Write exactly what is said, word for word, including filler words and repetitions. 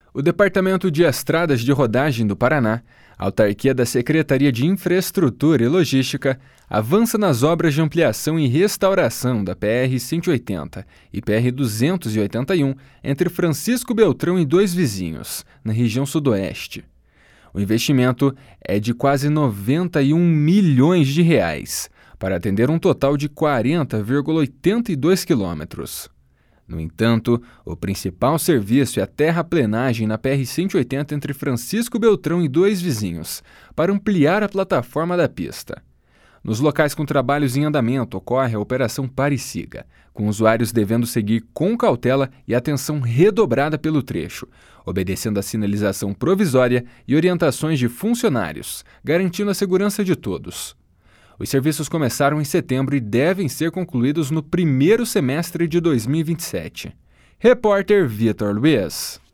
O Departamento de Estradas de Rodagem do Paraná, autarquia da Secretaria de Infraestrutura e Logística, avança nas obras de ampliação e restauração da P R cento e oitenta e P R duzentos e oitenta e um entre Francisco Beltrão e Dois Vizinhos, na região sudoeste. O investimento é de quase noventa e um milhões de reais, para atender um total de quarenta vírgula oitenta e dois quilômetros. No entanto, o principal serviço é a terraplenagem na P R cento e oitenta entre Francisco Beltrão e Dois Vizinhos, para ampliar a plataforma da pista. Nos locais com trabalhos em andamento ocorre a Operação Pare e Siga, com usuários devendo seguir com cautela e atenção redobrada pelo trecho, obedecendo à sinalização provisória e orientações de funcionários, garantindo a segurança de todos. Os serviços começaram em setembro e devem ser concluídos no primeiro semestre de dois mil e vinte e sete. Repórter Vitor Luiz.